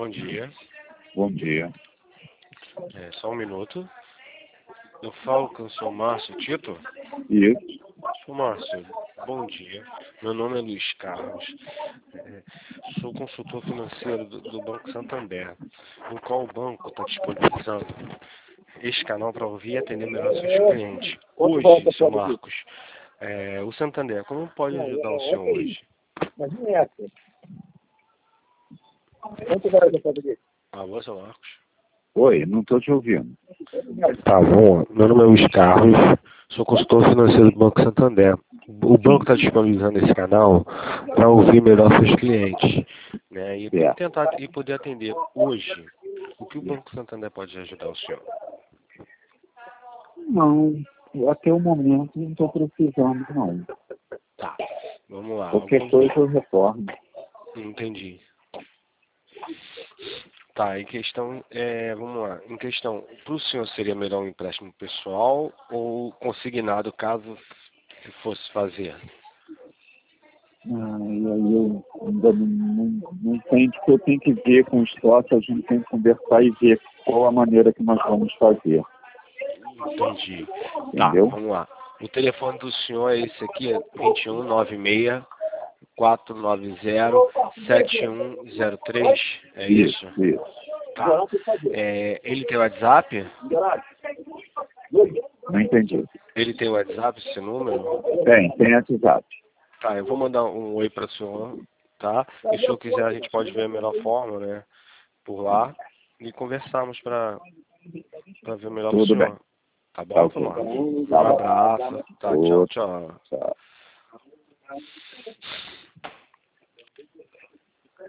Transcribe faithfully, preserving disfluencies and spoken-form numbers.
bom dia. Bom dia. É, só um minuto. Eu falo que eu sou Márcio Tito. Isso. Sou Márcio, bom dia. Meu nome é Luiz Carlos. É, sou consultor financeiro do, do Banco Santander, no qual o banco está disponibilizando esse canal para ouvir e atender melhor seus clientes. Hoje, seu Marcos, é, o Santander, como pode ajudar o senhor hoje? Alô, seu Marcos? Oi, não estou te ouvindo. Tá bom. Meu nome é Luiz Carlos, sou consultor financeiro do Banco Santander. O banco está disponibilizando esse canal para ouvir melhor seus clientes, né? E Certo. tentar e poder atender hoje. O que o Banco Santander pode ajudar o senhor? Não, até o momento não estou precisando, não. Tá, vamos lá. Qualquer Vamos... coisa eu retorno. Entendi. Tá, em questão, é, vamos lá, em questão, para o senhor seria melhor um empréstimo pessoal ou consignado, caso se fosse fazer? Ah, e aí eu ainda não, não, não entendo que eu tenho que ver com os sócios, a gente tem que conversar e ver qual a maneira que nós vamos fazer. Entendi. Tá, Entendeu? vamos lá. O telefone do senhor é esse aqui, é vinte e um, noventa e seis, quatrocentos e noventa, sete um zero três, é isso? Isso, isso. Tá. É, ele tem WhatsApp? Não entendi. Ele tem WhatsApp, esse número? Tem, tem WhatsApp. Tá, eu vou mandar um oi para o senhor, tá? E se o senhor quiser, a gente pode ver a melhor forma, né? Por lá e conversarmos para ver melhor para o Tudo bem. senhor. Tá Tá bom, ok. Tomás? Um Tá bom. abraço. Tá, tchau, Outro. tchau. Tchau.